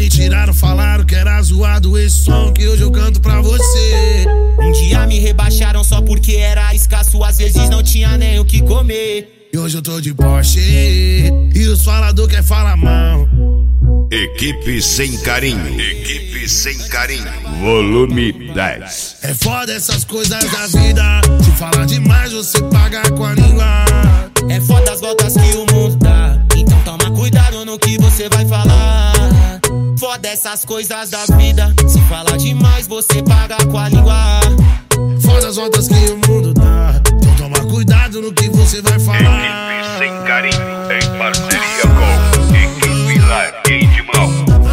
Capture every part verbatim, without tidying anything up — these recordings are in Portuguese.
me tiraram, falaram que era zoado esse som que hoje eu canto pra você. Um dia me rebaixaram só porque era escasso, às vezes não tinha nem o que comer. E hoje eu tô de Porsche e os falador quer falar mal. Equipe Sem Carinho. Equipe Sem Carinho. Volume dez. É foda essas coisas da vida. Se falar demais você paga com a língua. É foda as voltas que o mundo dá, então toma cuidado no que você vai falar. Foda essas coisas da vida. Se falar demais você paga com a língua. Foda as voltas que o mundo dá, então toma cuidado no que você vai falar. Equipe Sem Carinho, em parceria com Equipe Larguei de Mal.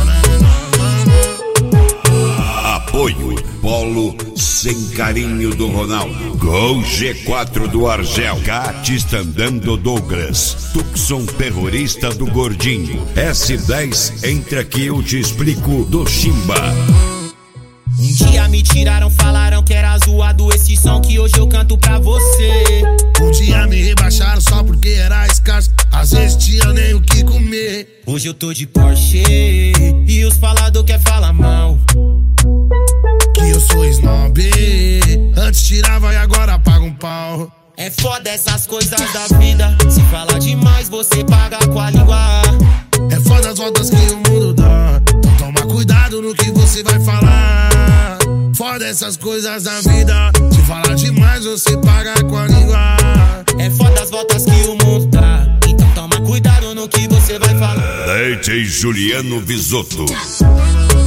Apoio Polo Sem Carinho do Ronaldo. Gol G quatro do Argel. Catistandão do Douglas. Tucson Terrorista do Gordinho. S dez, entra que eu te explico do Chimba. Um dia me tiraram, falaram que era zoado esse som que hoje eu canto pra você. Um dia me rebaixaram só porque era escasso, às vezes tinha nem o que comer. Hoje eu tô de Porsche e os falador quer falar mal. Que eu sou snob, antes tirava e agora paga um pau. É foda essas coisas da vida. Se falar demais você paga com a língua. É foda as voltas que o mundo dá, então toma cuidado no que você vai falar. Foda essas coisas da vida. Se falar demais você paga com a língua. É foda as voltas que o mundo dá, então toma cuidado no que você vai falar. D J Juliano Visotto.